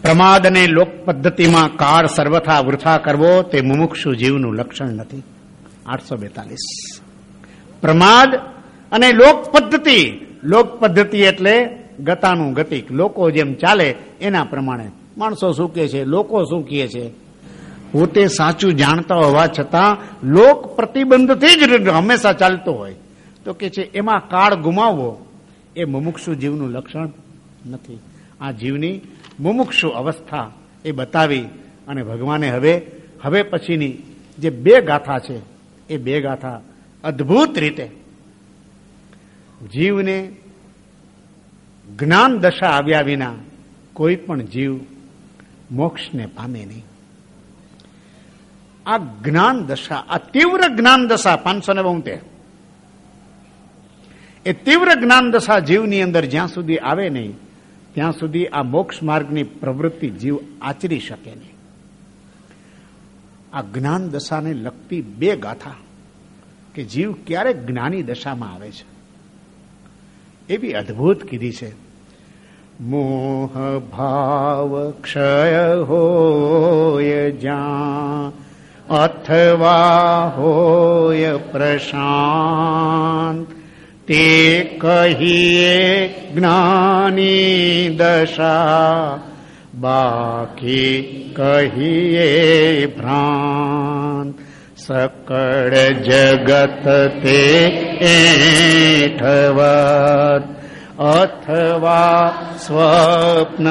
પ્રમાદ અને લોક પદ્ધતિમાં કાળ સર્વથા વૃથા કરવો તે મુમુક્ષુ જીવનું લક્ષણ નથી. 842. પ્રમાદ અને લોક પદ્ધતિ એટલે ગતાનું ગતિક, લોકો જેમ ચાલે એના પ્રમાણે. માણસો શું કહે છે, લોકો શું કહે છે, પોતે સાચું જાણતા હોવા છતાં લોક પ્રતિબંધથી જ હંમેશા ચાલતો હોય તો કે છે એમાં કાળ ગુમાવવો એ મુમુક્ષુ જીવનું લક્ષણ નથી. આ જીવની મુમુક્ષુ અવસ્થા એ બતાવી અને ભગવાને હવે પછીની જે 2 ગાથા છે એ 2 ગાથા અદ્ભુત રીતે જીવને જ્ઞાન દશા આવ્યા વિના કોઈ પણ જીવ મોક્ષને પામે નહીં. આ જ્ઞાન દશા, આ તીવ્ર જ્ઞાન દશા 572, એ તીવ્ર જ્ઞાન દશા જીવની અંદર જ્યાં સુધી આવે નહીં ત્યાં સુધી આ મોક્ષ માર્ગની પ્રવૃત્તિ જીવ આચરી શકે નહીં. આ જ્ઞાન દશાને લગતી 2 ગાથા કે જીવ ક્યારે જ્ઞાની દશામાં આવે છે એવી અદ્ભુત કીધી છે. મોહ ભાવ ક્ષય હોય જ્યાં અથવા હોય પ્રશાંત તે કહીએ જ્ઞાની દશા બાકી કહીએ ભ્રાંત. સકળ જગત તે એઠવત અથવા સ્વપ્ન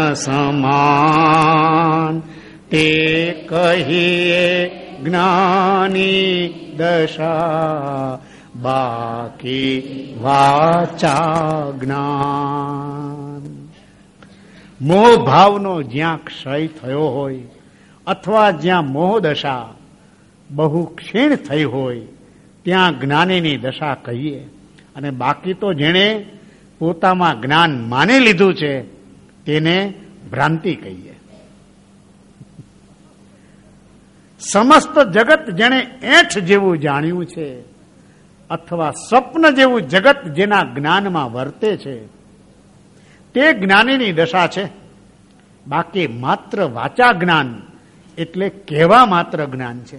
સમાન તે કહીએ જ્ઞાની દશા બાકી વાચા જ્ઞાન. મોહ ભાવનો જ્યાં ક્ષય થયો હોય અથવા જ્યાં મોહ દશા બહુ ક્ષીણ થઈ હોય ત્યાં જ્ઞાનીની દશા કહીએ, અને બાકી તો જેણે પોતામાં જ્ઞાન માની લીધું છે તેને ભ્રાંતિ કહીએ. સમસ્ત જગત જેણે એઠ જેવું જાણ્યું છે અથવા સ્વપ્ન જેવું જગત જેના જ્ઞાનમાં વર્તે છે તે જ્ઞાનીની દશા છે. બાકી માત્ર વાચા જ્ઞાન એટલે કહેવા માત્ર જ્ઞાન છે.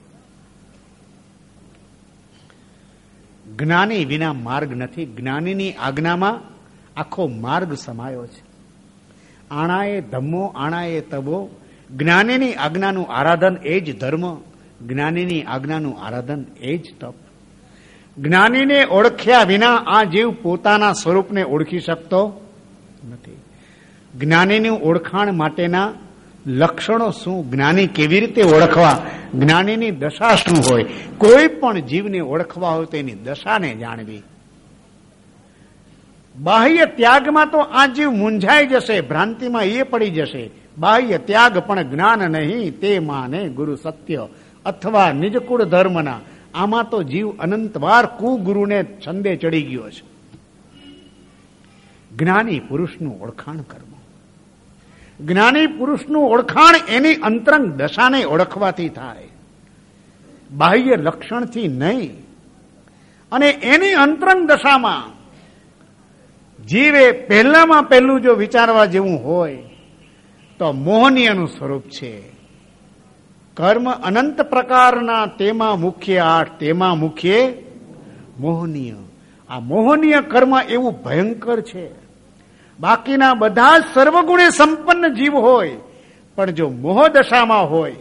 જ્ઞાની વિના માર્ગ નથી. જ્ઞાનીની આજ્ઞામાં આખો માર્ગ સમાયો છે. આણાએ ધમ્મો આણાએ તબો. જ્ઞાનીની આજ્ઞાનું આરાધન એ જ ધર્મ, જ્ઞાનીની આજ્ઞાનું આરાધન એ જ તપ. જ્ઞાનીને ઓળખ્યા વિના આ જીવ પોતાના સ્વરૂપને ઓળખી શકતો નથી. જ્ઞાનીની ઓળખાણ માટેના લક્ષણો શું, જ્ઞાની કેવી રીતે ઓળખવા, જ્ઞાનીની દશા શું હોય, કોઈ પણ જીવને ઓળખવા હોય તેની દશાને જાણવી. બાહ્ય ત્યાગમાં તો આ જીવ મૂંઝાઈ જશે, ભ્રાંતિમાં એ પડી જશે. બાહ્ય ત્યાગ પણ જ્ઞાન નહીં તે માને ગુરુ સત્ય અથવા નિજકુળ ધર્મના. આમાં તો જીવ અનંતવાર કુગુરુને છંદે ચડી ગયો છે. જ્ઞાની પુરુષનું ઓળખાણ કરવું. જ્ઞાની પુરુષનું ઓળખાણ એની અંતરંગ દશાને ઓળખવાથી થાય, બાહ્ય લક્ષણથી નહીં. અને એની અંતરંગ દશામાં જીવે પહેલામાં પહેલું જો વિચારવા જેવું હોય તો મોહનીયનું સ્વરૂપ છે. કર્મ અનંત પ્રકારના, તેમાં મુખ્ય 8, તેમાં મુખ્ય મોહનીય. આ મોહનીય કર્મ એવું ભયંકર છે. બાકીના બધા જ સર્વગુણે સંપન્ન જીવ હોય પણ જો મોહદશામાં હોય,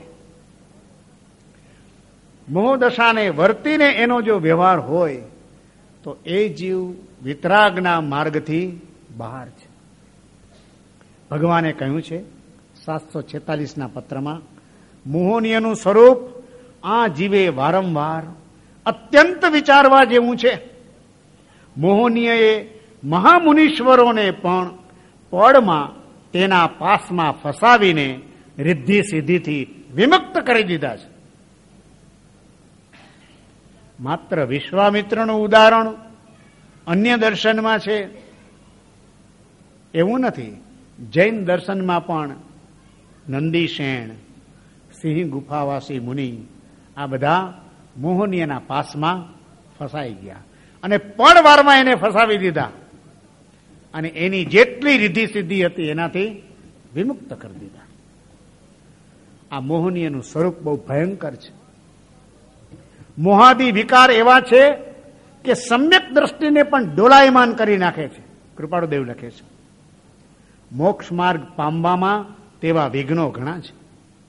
મોહદશાને વર્તીને એનો જો વ્યવહાર હોય તો એ જીવ વિતરાગના માર્ગથી બહાર છે. ભગવાને કહ્યું છે 746ના પત્રમાં, મોહનીયનું સ્વરૂપ આ જીવે વારંવાર અત્યંત વિચારવા જેવું છે. મોહનીયએ મહામુનીશ્વરોને પણ પળમાં તેના પાસમાં ફસાવીને રિદ્ધિ સિદ્ધિથી વિમુક્ત કરી દીધા છે. માત્ર વિશ્વામિત્રનું ઉદાહરણ અન્ય દર્શનમાં છે એવું નથી. જૈન દર્શનમાં પણ નંદીશેણ, સિંહ ગુફાવાસી મુનિ આ બધા મોહનીયના પાસમાં ફસાઈ ગયા અને પળવારમાં એને ફસાવી દીધા અને એની જેટલી રિદ્ધિ સિદ્ધિ હતી એનાથી વિમુક્ત કરી દીધા. આ મોહનીયનું સ્વરૂપ બહુ ભયંકર છે. મોહાદી વિકાર એવા છે કે સમ્યક દ્રષ્ટિને પણ ડોલાયમાન કરી નાખે છે. કૃપાળુદેવ લખે છે, મોક્ષ માર્ગ પામવામાં તેવા વિઘ્નો ઘણા છે.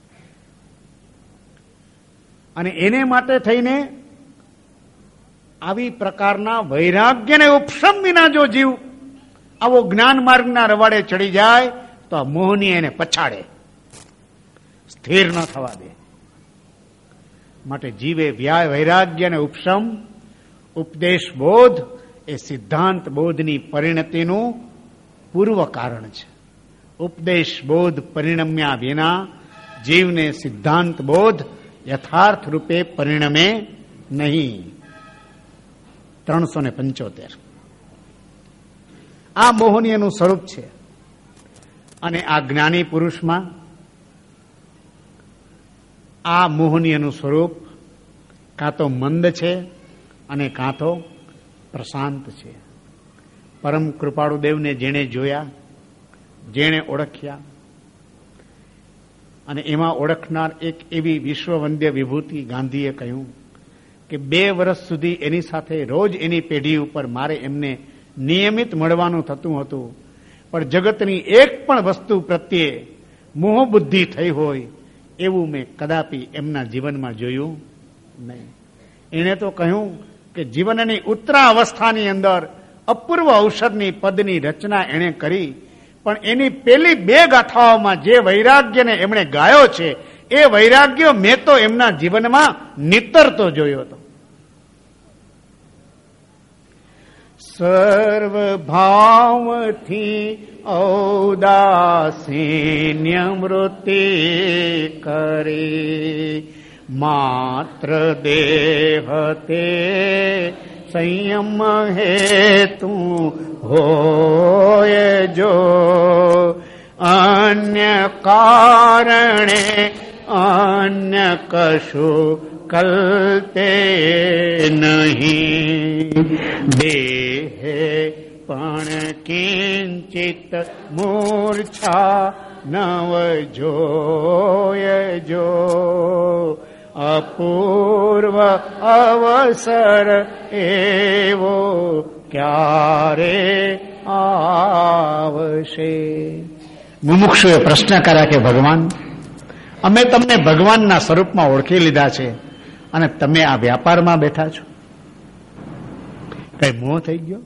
અને એને માટે થઈને આવી પ્રકારના વૈરાગ્યને ઉપશમ વિના જો જીવ આવો જ્ઞાન માર્ગના રવાડે ચડી જાય તો આ મોહની એને પછાડે, સ્થિર ન થવા દે. માટે જીવે વૈરાગ્ય અને ઉપશમ, ઉપદેશ બોધ એ સિદ્ધાંત બોધની પરિણતિનું પૂર્વ કારણ છે. ઉપદેશ બોધ પરિણમ્યા વિના જીવને સિદ્ધાંત બોધ યથાર્થ રૂપે પરિણમે નહીં. 375 આ મોહનીયનું સ્વરૂપ છે. અને આ જ્ઞાની પુરુષમાં આ મોહનીયનું સ્વરૂપ કાં તો મંદ છે અને કાં તો પ્રશાંત છે. પરમ કૃપાળુદેવને જેણે જોયા, જેણે ઓળખ્યા, અને એમાં ઓળખનાર એક એવી વિશ્વવંદ્ય વિભૂતિ ગાંધીએ કહ્યું કે 2 વર્ષ સુધી એની સાથે રોજ એની પેઢી ઉપર મારે એમને નિયમિત મળવાનું થતું હતું, પણ જગતની એક પણ વસ્તુ પ્રત્યે મોહ બુદ્ધિ થઈ હોય એવું મેં કદાપી એમના જીવનમાં જોયું નહીં. એણે તો કહ્યું કે જીવનની ઉત્તરા અવસ્થાની અંદર અપૂર્વ ઔષધની પદની રચના એણે કરી, પણ એની પેલી 2 ગાથાઓમાં જે વૈરાગ્યને એમણે ગાયો છે એ વૈરાગ્ય મેં તો એમના જીવનમાં નિતરતો જોયો હતો. સર્વ ભાવથી ઔદાસીન્ય મૃત્યુ કરે, માત્ર દેહ તે સંયમ હેતુ હોય જો, અન્ય કારણે અન્ય કશું કલ્પે નહીં. દેહે પણ કિંચિત મૂર્છા નવ જોય જો, અપૂર્વ અવસર એવો ક્યારે આવશે. મુમુક્ષુએ પ્રશ્ન કર્યા કે ભગવાન, અમે તમને ભગવાનના સ્વરૂપમાં ઓળખી લીધા છે અને તમે આ વ્યાપારમાં બેઠા છો, કઈ મોહ થઈ ગયો?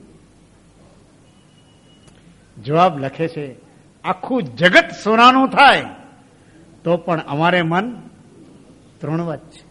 જવાબ લખે છે, આખું જગત સોનાનું થાય તો પણ અમારે મન તૃણવત છે.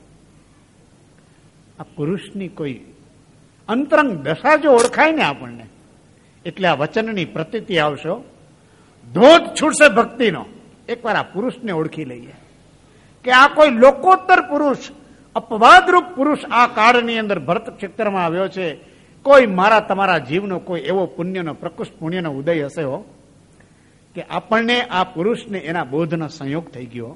આ પુરુષની કોઈ અંતરંગ દશા જો ઓળખાય ને આપણને, એટલે આ વચનની પ્રતીતિ આવશો, ધોધ છૂટશે ભક્તિનો. એકવાર આ પુરુષને ઓળખી લઈએ કે આ કોઈ લોકોત્તર પુરુષ, અપવાદરૂપ પુરુષ આ કાળની અંદર ભરત ક્ષેત્રમાં આવ્યો છે. કોઈ મારા તમારા જીવનો કોઈ એવો પુણ્યનો પ્રકૃષ્ટ પુણ્યનો ઉદય હશે હો કે આપણને આ પુરુષને એના બોધનો સંયોગ થઈ ગયો.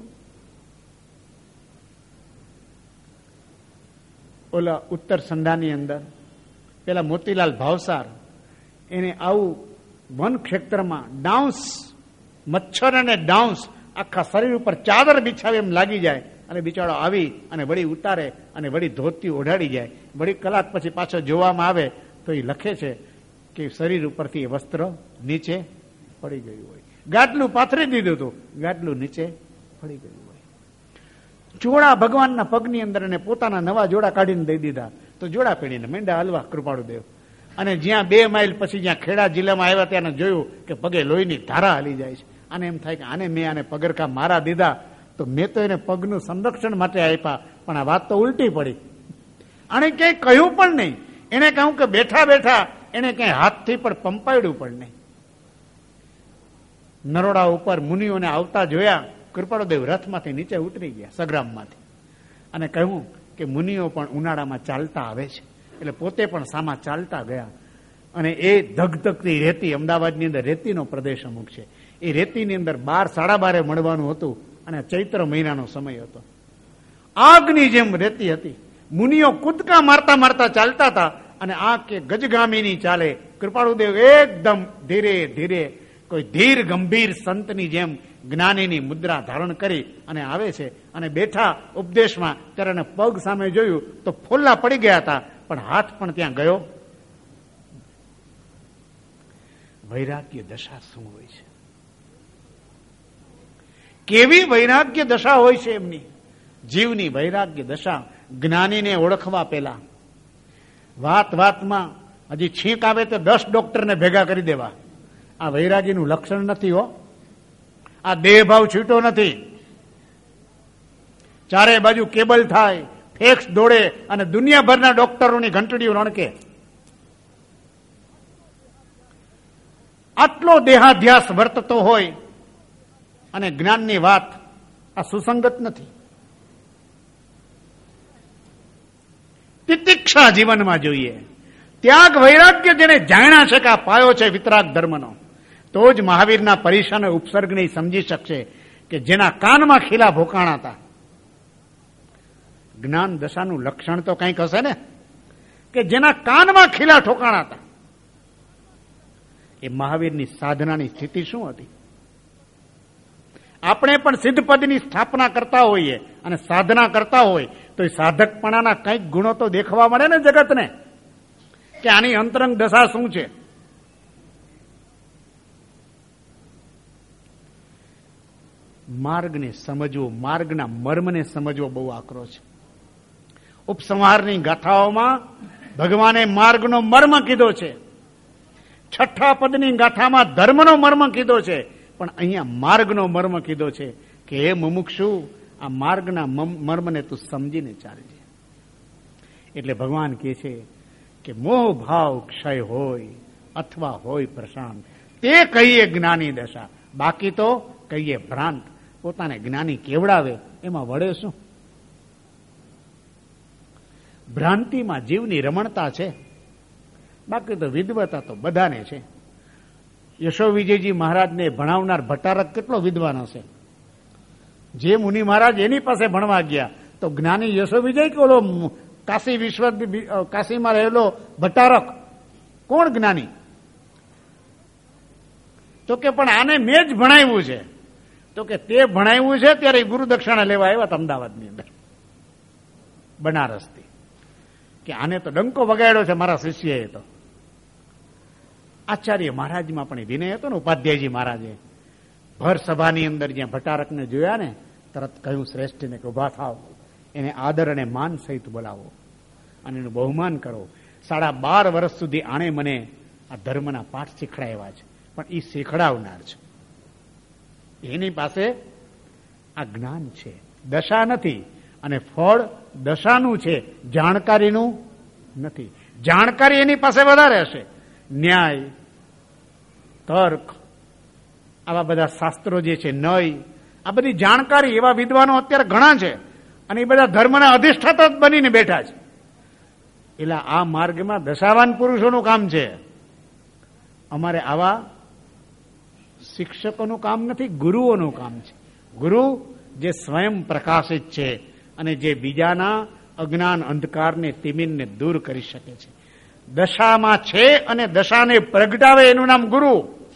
ઓલા ઉત્તર સંધાની અંદર પેલા મોતીલાલ ભાવસાર એને આવું વન ક્ષેત્રમાં ડાઉન્સ, મચ્છર અને ડાઉન્સ આખા શરીર ઉપર ચાદર બિછાવી એમ લાગી જાય અને બિચારો આવી અને વળી ઉતારે અને વળી ધોતી ઓઢાડી જાય. વળી કલાક પછી પાછો જોવામાં આવે તો એ લખે છે કે શરીર ઉપરથી એ વસ્ત્ર નીચે પડી ગયું હોય. ગાટલું પાથરી દીધું હતું, ગાટલું નીચે પડી ગયું હોય. જોડા ભગવાનના પગની અંદર અને પોતાના નવા જોડા કાઢીને દઈ દીધા તો જોડા પહેરીને મેંડા હલવા કૃપાળુદેવ. અને જ્યાં 2 માઇલ પછી જ્યાં ખેડા જિલ્લામાં આવ્યા ત્યાં જોયું કે પગે લોહીની ધારા હાલી જાય છે. આને એમ થાય કે આને મેં આને પગરખા મારા દીધા તો મેં તો એને પગનું સંરક્ષણ માટે આપ્યા, પણ આ વાત તો ઉલટી પડી. આને ક્યાંય કહ્યું પણ નહીં. એને કહ્યું કે બેઠા બેઠા એને ક્યાંય હાથથી પણ પંપાડ્યું પણ નહીં. નરોડા ઉપર મુનિઓને આવતા જોયા, કૃપાળુદેવ રથમાંથી નીચે ઉતરી ગયા સંગ્રામમાંથી અને કહ્યું કે મુનિઓ પણ ઉનાળામાં ચાલતા આવે છે, એટલે પોતે પણ સામા ચાલતા ગયા. અને એ ધગધગતી રેતી, અમદાવાદની અંદર રેતીનો પ્રદેશ અમુક છે, એ રેતીની અંદર 12-12 મળવાનું હતું અને ચૈત્ર મહિનાનો સમય હતો. આગની જેમ રેતી હતી. મુનિઓ કૂદકા મારતા મારતા ચાલતા હતા અને આ કે ગજગામીની ચાલે. કૃપાળુદેવ એકદમ ધીરે ધીરે કોઈ ધીર ગંભીર સંતની જેમ જ્ઞાનીની મુદ્રા ધારણ કરી અને આવે છે અને બેઠા ઉપદેશમાં ત્યારે એને પગ સામે જોયું તો ફોલ્લા પડી ગયા હતા, પણ હાથ પણ ત્યાં ગયો. વૈરાગ્ય દશા શું હોય છે? કેવી વૈરાગ્ય દશા હોય છે એમની જીવની વૈરાગ્ય દશા. જ્ઞાનીને ઓળખવા પહેલા વાત વાતમાં હજી છીંક આવે તો 10 ડોક્ટરને ભેગા કરી દેવા. આ વૈરાગીનું લક્ષણ નથી હો. આ દેહભાવ છૂટો નથી. ચારે બાજુ કેબલ થાય, ફેક્સ દોડે અને દુનિયાભરના ડોક્ટરોની ઘંટડીઓ રણકે. આટલો દેહાધ્યાસ વર્તતો હોય અને જ્ઞાનની વાત આ સુસંગત નથી. તિતિક્ષા જીવનમાં જોઈએ. ત્યાગ વૈરાગ્ય જેને જાણ્યા છે કે આ પાયો છે વિતરાગ ધર્મનો, તો જ મહાવીરના પરીક્ષા અને ઉપસર્ગને સમજી શકશે કે જેના કાનમાં ખીલા ભોકાણા હતા. જ્ઞાન દશાનું લક્ષણ તો કંઈક હશે ને, કે જેના કાનમાં ખીલા ઠોકાણા હતા. એ મહાવીરની સાધનાની સ્થિતિ શું હતી? આપણે પણ સિદ્ધપદની સ્થાપના કરતા હોઈએ અને સાધના કરતા હોય તો એ સાધકપણાના કંઈક ગુણો તો દેખવા મળે ને જગતને, કે આની અંતરંગ દશા શું છે. માર્ગને સમજવો, માર્ગના મર્મને સમજવો બહુ આકરો છે. ઉપસંહારની ગાથાઓમાં ભગવાને માર્ગનો મર્મ કીધો છે. 6ઠ્ઠા પદની ગાથામાં ધર્મનો મર્મ કીધો છે, પણ અહીંયા માર્ગનો મર્મ કીધો છે કે હે મુમુક્ષુ, આ માર્ગના મર્મને તું સમજીને ચાલજે. એટલે ભગવાન કહે છે કે મોહ ભાવ ક્ષય હોય અથવા હોય પ્રશાંત, તે કહીએ જ્ઞાની દશા, બાકી તો કહીએ ભ્રાંત. પોતાને જ્ઞાની કેવડાવે એમાં વળે શું? ભ્રાંતિમાં જીવની રમણતા છે, બાકી તો વિદ્વતા તો બધાને છે. યશો વિજયજી મહારાજને ભણાવનાર ભટ્ટારક કેટલો વિદ્વાન હશે. જે મુનિ મહારાજ એની પાસે ભણવા ગયા તો જ્ઞાની યશો વિજય કે ઓલો કાશીમાં રહેલો ભટ્ટારક, કોણ જ્ઞાની? તો કે પણ આને મેં જ ભણાવ્યું છે. તો કે તે ભણાવ્યું છે ત્યારે ગુરુ દક્ષિણા લેવા આવ્યા અમદાવાદની અંદર, બનારસથી, કે આને તો ડંકો વગાડ્યો છે મારા શિષ્યએ. તો આચાર્ય મહારાજમાં પણ વિનય હતો ને. ઉપાધ્યાયજી મહારાજે ભર સભાની અંદર જ્યાં ભટ્ટારકને જોયા ને, તરત કહ્યું શ્રેષ્ઠને કે ઉભા થાવ, એને આદર અને માન સહિત બોલાવો અને એનું બહુમાન કરો. 12.5 વર્ષ સુધી આણે મને આ ધર્મના પાઠ શીખડાવ્યા છે, પણ એ શીખડાવનાર છે, એની પાસે આ જ્ઞાન છે, દશા નથી. અને ફળ દશાનું છે, જાણકારીનું નથી. જાણકારી એની પાસે વધારે હશે. ન્યાય, તર્ક, આવા બધા શાસ્ત્રો જે છે, નય, આ બધી જાણકારી એવા વિદ્વાનો અત્યારે ઘણા છે અને એ બધા ધર્મના અધિષ્ઠાતા બનીને બેઠા છે. એટલે આ માર્ગમાં દશાવાન પુરુષોનું કામ છે. અમારે આવા શિક્ષકોનું કામ નથી, ગુરુઓનું કામ છે. ગુરુ જે સ્વયં પ્રકાશિત છે અને જે બીજાના અજ્ઞાન અંધકારને તિમિરને દૂર કરી શકે છે. દશામાં છે અને દશાને પ્રગટાવે એનું નામ ગુરુ.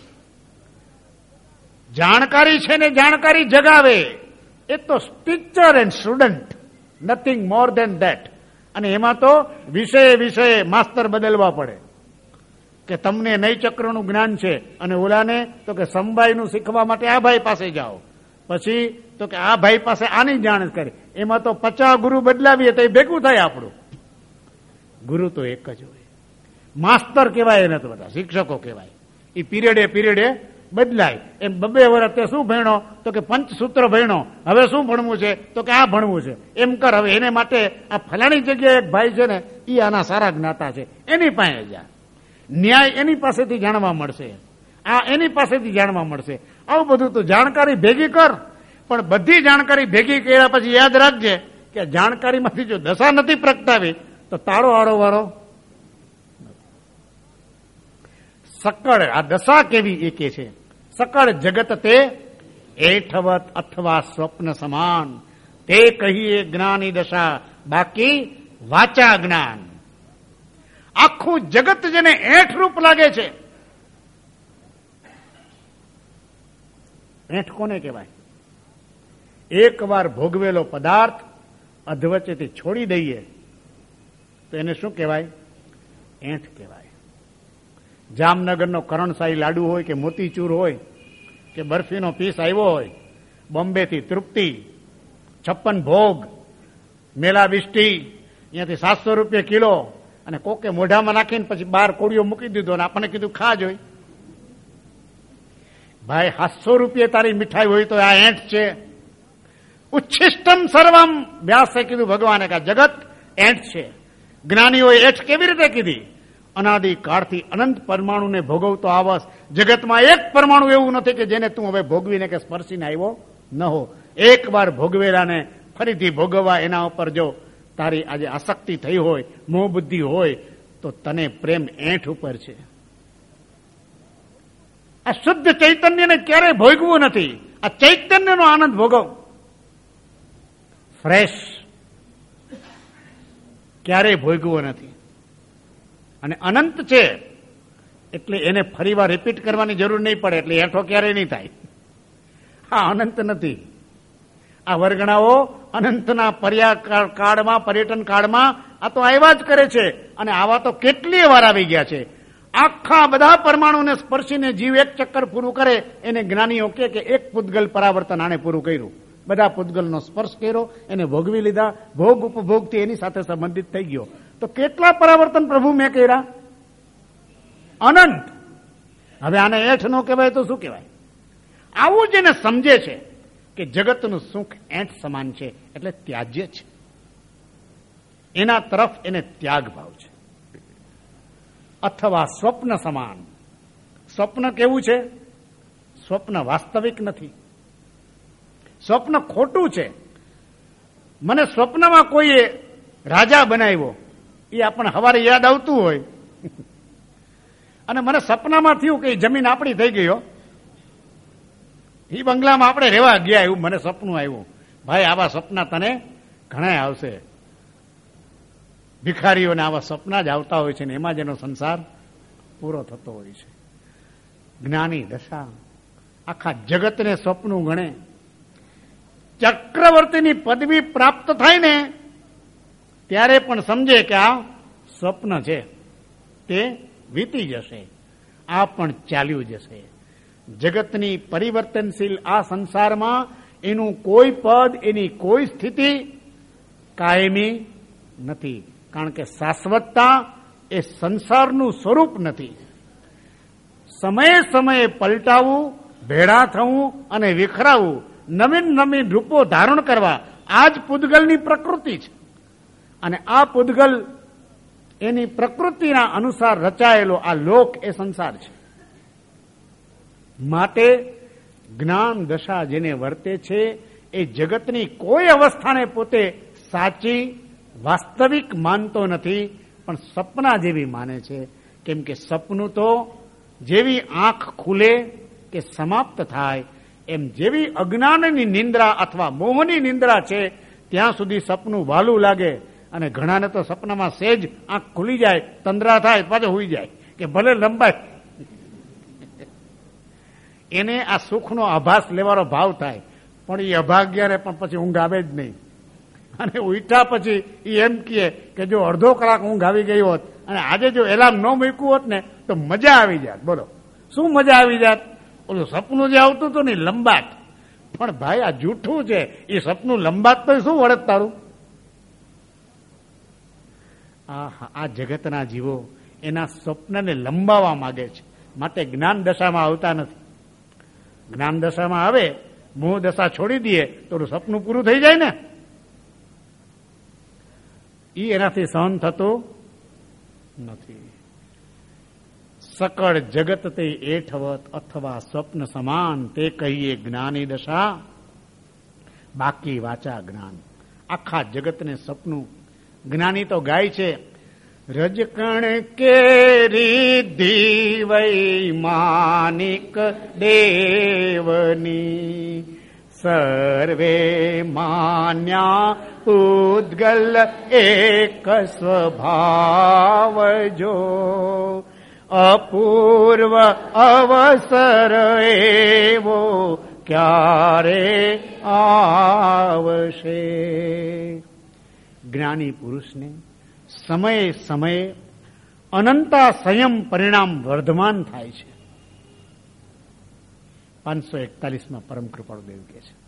જાણકારી છે ને જાણકારી જગાવે એ તો teacher and student, nothing more than that. અને એમાં તો વિષય માસ્તર બદલવા પડે કે તમને નય ચક્રનું જ્ઞાન છે અને ઓલાને તો કે સમબાઈનું શીખવા માટે આ ભાઈ પાસે જાઓ, પછી તો કે આ ભાઈ પાસે આની જાણ કરે. એમાં તો 50 ગુરુ બદલાવીએ તો એ ભેગું થાય આપણું. ગુરુ તો એક જ હોય. માસ્તર કહેવાય એને તો બધા શિક્ષકો કહેવાય. એ પીરિયડે બદલાય. એમ 2 વર્ષ તે શું ભણ્યો? તો કે પંચસૂત્ર ભણ્યો. હવે શું ભણવું છે? તો કે આ ભણવું છે. એમ કર. હવે એને માટે આ ફલાણી જગ્યાએ એક ભાઈ છે ને, એ આના સારા જ્ઞાતા છે, એની પાસે જા. ન્યાય એની પાસેથી જાણવા મળશે, આ એની પાસેથી જાણવા મળશે. આવું બધું તો જાણકારી ભેગી કર. પણ બધી જાણકારી ભેગી કર્યા પછી યાદ રાખજે કે જાણકારીમાંથી જો દશા નથી પ્રગટાવી તો તારો આડો વાળો. સકળ આ દશા કેવી એ કે છે, સકળ જગત તે એઠવત અથવા સ્વપ્ન સમાન, તે કહીએ જ્ઞાની દશા, બાકી વાચા જ્ઞાન. આખું જગત જેને એઠ રૂપ લાગે છે એઠ કોને કહેવાય? એકવાર ભોગવેલો પદાર્થ અધવચ્ચેથી છોડી દઈએ તો એને શું કહેવાય? એઠ કહેવાય. જામનગરનો કરણસાઈ લાડુ હોય કે મોતીચૂર હોય કે બરફીનો પીસ આવ્યો હોય, બોમ્બેથી તૃપ્તિ, 56 ભોગ, મેલા બિસ્ટી, અહીંયાથી 700 રૂપિયા કિલો, અને કોકે મોઢામાં નાખીને પછી 12 કોળીઓ મૂકી દીધો અને આપણને કીધું ખા જોઈ. ભાઈ 700 રૂપિયા તારી મીઠાઈ હોય તો આ એઠ છે. ઉચ્છિષ્ટમ સર્વમ, વ્યાસે કીધું ભગવાને કે જગત એઠ છે. જ્ઞાનીઓએ એઠ કેવી રીતે કીધી? અનાદિ કાળથી અનંત પરમાણુને ભોગવતો આવસ. જગતમાં એક પરમાણુ એવું નથી કે જેને તું હવે ભોગવીને કે સ્પર્શીને આવ્યો ન હો. એકવાર ભોગવેલાને ફરીથી ભોગવવા, એના ઉપર જો તારી આજે આસક્તિ થઈ હોય, મોહ બુદ્ધિ હોય, તો તને પ્રેમ એઠ ઉપર છે. આ શુદ્ધ ચૈતન્યને ક્યારેય ભોગવું નથી. આ ચૈતન્યનો આનંદ ભોગવ. ફ્રેશ ક્યારેય ભોગવો નથી. અને અનંત છે એટલે એને ફરીવાર રિપીટ કરવાની જરૂર નહીં પડે, એટલે એઠો ક્યારેય નહીં થાય. આ અનંત નથી. આ વર્ગણાઓ અનંતના કાળમાં, પર્યટન કાળમાં આ તો આવ્યા જ કરે છે. અને આવા તો કેટલીય વાર આવી ગયા છે. આખા બધા પરમાણુને સ્પર્શીને જીવ એક ચક્કર પૂરું કરે, એને જ્ઞાનીઓ કે એક પૂતગલ પરાવર્તન આને પૂરું કર્યું. બધા પૂતગલનો સ્પર્શ કર્યો, એને ભોગવી લીધા, ભોગ ઉપભોગથી એની સાથે સંબંધિત થઈ ગયો. તો કેટલા પરાવર્તન પ્રભુ મેં કર્યા? અનંત. હવે આને એઠ નો કહેવાય તો શું કહેવાય? આવું જેને સમજે છે કે જગતનું સુખ એઠ સમાન છે એટલે ત્યાજ્ય છે, એના તરફ એને ત્યાગ ભાવ છે. અથવા સ્વપ્ન સમાન. સ્વપ્ન કેવું છે? સ્વપ્ન વાસ્તવિક નથી. સ્વપ્ન ખોટું છે. મને સ્વપ્નમાં કોઈએ રાજા બનાવ્યો, એ આપણને સવારે યાદ આવતું હોય, અને મને સપનામાં થયું કે જમીન આપણી થઈ ગયો, એ બંગલામાં આપણે રહેવા ગયા, એવું મને સપનું આવ્યું. ભાઈ આવા સપના તને ઘણા આવશે. ભિખારીઓને આવા સપના જ આવતા હોય છે ને એમાં જેનો સંસાર પૂરો થતો હોય છે. જ્ઞાની દશા આખા જગતને સ્વપ્નું ગણે. ચક્રવર્તીની પદવી પ્રાપ્ત થાય ને ત્યારે પણ સમજે કે આ સ્વપ્ન છે, તે વીતી જશે, આ પણ ચાલ્યું જશે. જગતની પરિવર્તનશીલ આ સંસારમાં એનું કોઈ પદ, એની કોઈ સ્થિતિ કાયમી નથી. કારણ કે શાશ્વતતા એ સંસારનું સ્વરૂપ નથી. સમયે સમયે પલટાવું, ભેળા થવું અને વિખરાવું, નવીન નવીન રૂપો ધારણ કરવા, આ જ પૂતગલની પ્રકૃતિ છે. અને આ પૂતગલ એની પ્રકૃતિના અનુસાર રચાયેલો આ લોક એ સંસાર છે. માટે જ્ઞાન દશા જેને વર્તે છે એ જગતની કોઈ અવસ્થાને પોતે સાચી, વાસ્તવિક માનતો નથી, પણ સપના જેવી માને છે. કેમ કે સપનું તો જેવી આંખ ખુલે કે સમાપ્ત થાય, એમ જેવી અજ્ઞાનની નિંદ્રા અથવા મોહની નિંદ્રા છે ત્યાં સુધી સપનું વાલું લાગે. અને ઘણાને તો સપનામાં સેજ આંખ ખુલી જાય, તંદ્રા થાય, પાછો હોઈ જાય કે ભલે લંબાય. એને આ સુખનો આભાસ લેવાનો ભાવ થાય, પણ એ અભાગ્યને પણ પછી ઊંઘ આવે જ નહીં. અને ઉઠ્યા પછી એ એમ કહે કે જો અડધો કલાક ઊંઘ આવી ગઈ હોત અને આજે જો એલાર્મ ન મૂક્યું હોત ને તો મજા આવી જાત. બોલો શું મજા આવી જાત? ઓલું સપનું જે આવતું હતું ને લંબાત. પણ ભાઈ આ જૂઠું છે. એ સપનું લંબાત તો શું વળત તારું? આ જગતના જીવો એના સ્વપ્નને લંબાવવા માંગે છે, માટે જ્ઞાન દશામાં આવતા નથી. જ્ઞાન દશામાં આવે, મોહ દશા છોડી દઈએ તો સપનું પૂરું થઈ જાય ને. એ એનાથી સહન થતું નથી. સકળ જગત તે એઠવત અથવા સ્વપ્ન સમાન, તે કહીએ જ્ઞાની દશા, બાકી વાચા જ્ઞાન. આખા જગતને સપનું. જ્ઞાની તો ગાય છે, રજકણ કેરી વૈ માનિક દેવની, સર્વે માન્યા પૂતગલ એક સ્વભાવ જો, અપૂર્વ અવસર એવો ક્યારે આવશે. જ્ઞાની પુરુષને સમયે સમયે અનંતા સંયમ પરિણામ વર્ધમાન થાય છે. 541 પરમ કૃપાળુદેવ કહે છે,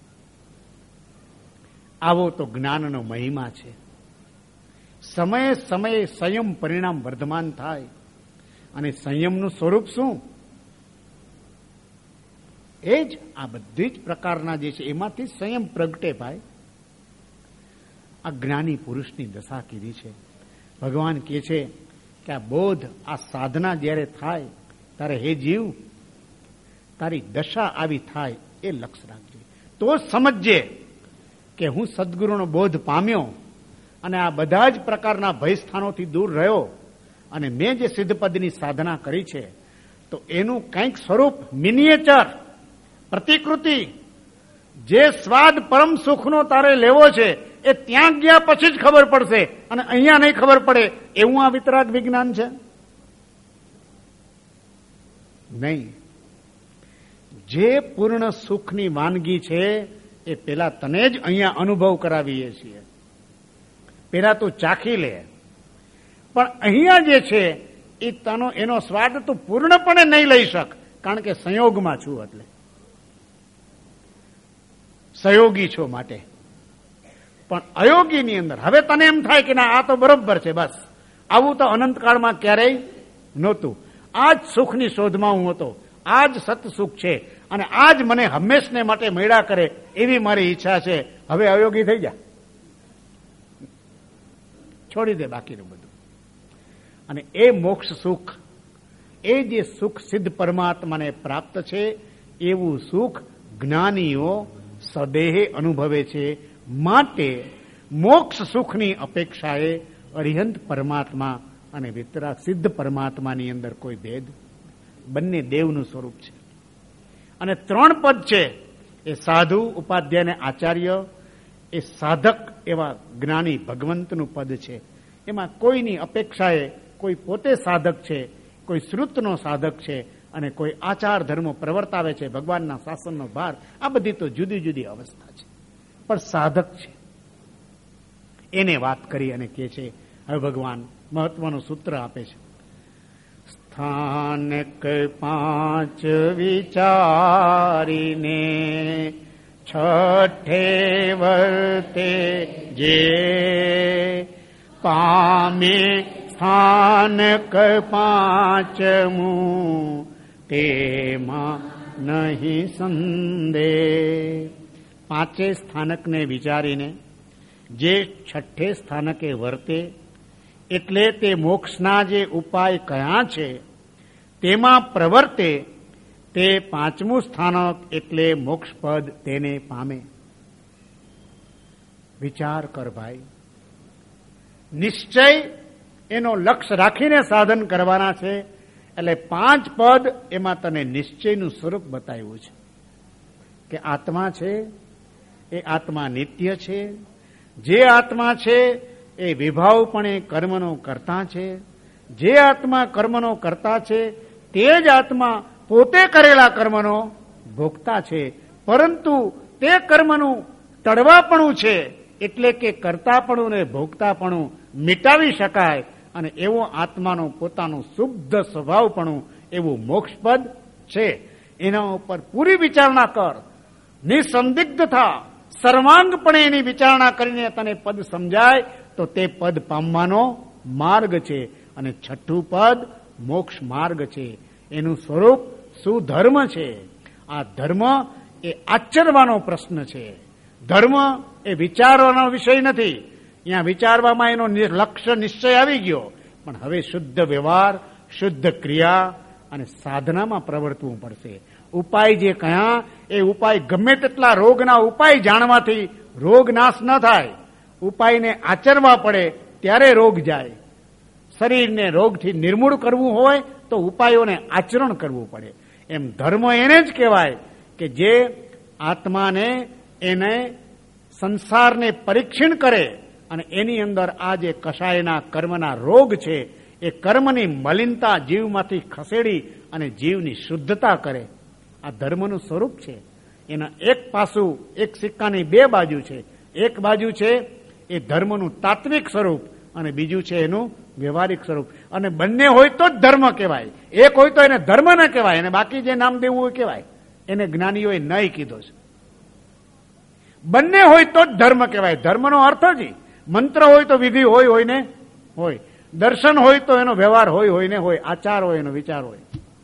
આવો તો જ્ઞાનનો મહિમા છે. સમયે સમયે સંયમ પરિણામ વર્ધમાન થાય. અને સંયમનું સ્વરૂપ શું? એ જ આ બધી જ પ્રકારના જે છે એમાંથી સંયમ પ્રગટે. ભાઈ, આ જ્ઞાની પુરુષની દશા કીધી છે. ભગવાન કહે છે કે આ બોધ, આ સાધના જ્યારે થાય ત્યારે હે જીવ, તારી દશા આવી થાય એ લક્ષ્ય રાખજે. તો સમજજે કે હું સદગુરુનો બોધ પામ્યો અને આ બધા જ પ્રકારના ભયસ્થાનોથી દૂર રહ્યો અને મેં જે સિદ્ધપદની સાધના કરી છે તો એનું કંઈક સ્વરૂપ, મિનિએચર, પ્રતિકૃતિ, જે સ્વાદ પરમ સુખનો તારે લેવો છે એ ત્યાં ગયા પછી જ ખબર પડશે અને અહીંયા નહીં ખબર પડે એવું આ વિતરાગ વિજ્ઞાન છે નહીં. જે પૂર્ણ સુખની વાનગી છે એ પેલા તને જ અહીંયા અનુભવ કરાવીએ છીએ. પેલા તું ચાખી લે, પણ અહીંયા જે છે એ એનો સ્વાદ તું પૂર્ણપણે નહીં લઈ શક, કારણ કે સંયોગમાં છું, એટલે સહયોગી છો માટે. પણ અયોગીની અંદર હવે તને એમ થાય કે ના આ તો બરોબર છે, બસ આવું તો અનંતકાળમાં ક્યારેય નહોતું. આ જ સુખની શોધમાં હું હતો, આ જ સત સુખ છે અને આ જ મને હંમેશને માટે મળ્યા કરે એવી મારી ઈચ્છા છે. હવે અયોગી થઈ જા, છોડી દે બાકીનું બધું. અને એ મોક્ષ સુખ, એ જે સુખ સિદ્ધ પરમાત્માને પ્રાપ્ત છે એવું સુખ જ્ઞાનીઓ સદેહે અનુભવે છે. માટે મોક્ષ સુખની અપેક્ષાએ અરિહંત પરમાત્મા અને વિતરાગ સિદ્ધ પરમાત્માની અંદર કોઈ ભેદ, બંને દેવનું સ્વરૂપ છે. અને 3 પદ છે એ સાધુ, ઉપાધ્યાય અને આચાર્ય, એ સાધક એવા જ્ઞાની ભગવંતનું પદ છે. એમાં કોઈની અપેક્ષાએ કોઈ પોતે સાધક છે, કોઈ શ્રુતનો સાધક છે અને કોઈ આચાર ધર્મો પ્રવર્તાવે છે, ભગવાનના શાસનનો ભાર. આ બધી તો જુદી જુદી અવસ્થા છે, પણ સાધક છે એને વાત કરી અને કહે છે. હવે ભગવાન મહત્વનું સૂત્ર આપે છે. સ્થાનક 5 વિચારીને છઠ્ઠે વર્તે જે પામે સ્થાનક 5મું તેમાં નહીં સંદેહ. 5 સ્થાનકને વિચારીને જે છઠ્ઠે સ્થાનકે વર્તે, એટલે તે મોક્ષના જે ઉપાય કયા છે તેમાં પ્રવર્તે, તે 5મું સ્થાનક એટલે મોક્ષપદ તેને પામે. વિચાર કર ભાઈ, નિશ્ચય એનો લક્ષ્ય રાખીને સાધન કરવાના છે. એટલે 5 પદ એમાં તને નિશ્ચયનું સ્વરૂપ બતાવ્યું છે કે આત્મા છે એ આત્મા નિત્ય છે. જે આત્મા છે એ વિભાવપણે કર્મનો કરતા છે. જે આત્મા કર્મનો કરતા છે તે જ આત્મા પોતે કરેલા કર્મનો ભોગતા છે. પરંતુ તે કર્મનું ટળવાપણું છે, એટલે કે કરતાપણું ને ભોગતાપણું મિટાવી શકાય અને એવો આત્માનો પોતાનું શુદ્ધ સ્વભાવપણું એવું મોક્ષપદ છે. એના ઉપર પૂરી વિચારણા કર, નિસંદિગ્ધ થા, સર્વાંગપણે એની વિચારણા કરીને તને પદ સમજાય તો તે પદ પામવાનો માર્ગ છે. અને 6થું પદ મોક્ષ માર્ગ છે. એનું સ્વરૂપ સુધર્મ છે. આ ધર્મ એ આચરવાનો પ્રશ્ન છે. ધર્મ એ વિચારવાનો વિષય નથી. અહીંયા વિચારવામાં એનો લક્ષ્ય નિશ્ચય આવી ગયો, પણ હવે શુદ્ધ વ્યવહાર, શુદ્ધ ક્રિયા અને સાધનામાં પ્રવર્તવું પડશે. ઉપાય જે કયા, એ ઉપાય ગમે તેટલા રોગના ઉપાય જાણવાથી રોગ નાશ ન થાય. ઉપાયને આચરવા પડે ત્યારે રોગ જાય. શરીરને રોગથી નિર્મૂળ કરવું હોય તો ઉપાયોને આચરણ કરવું પડે. એમ ધર્મ એને જ કહેવાય કે જે આત્માને, એને સંસારને પરીક્ષણ કરે અને એની અંદર આ જે કશાયના કર્મના રોગ છે એ કર્મની મલિનતા જીવમાંથી ખસેડી અને જીવની શુદ્ધતા કરે. આ ધર્મનું સ્વરૂપ છે. એના એક પાસું, એક સિક્કાની બે બાજુ છે. એક બાજુ છે એ ધર્મનું તાત્વિક સ્વરૂપ અને બીજું છે એનું વ્યવહારિક સ્વરૂપ. અને બંને હોય તો જ ધર્મ કહેવાય. એક હોય તો એને ધર્મ ન કહેવાય, અને બાકી જે નામ દેવું હોય કહેવાય. એને જ્ઞાનીઓએ નહીં કીધો છે. બંને હોય તો જ ધર્મ કહેવાય. ધર્મનો અર્થ જ મંત્ર હોય તો વિધિ હોય ને હોય, દર્શન હોય તો એનો વ્યવહાર હોય ને હોય, આચાર હોય એનો વિચાર હોય.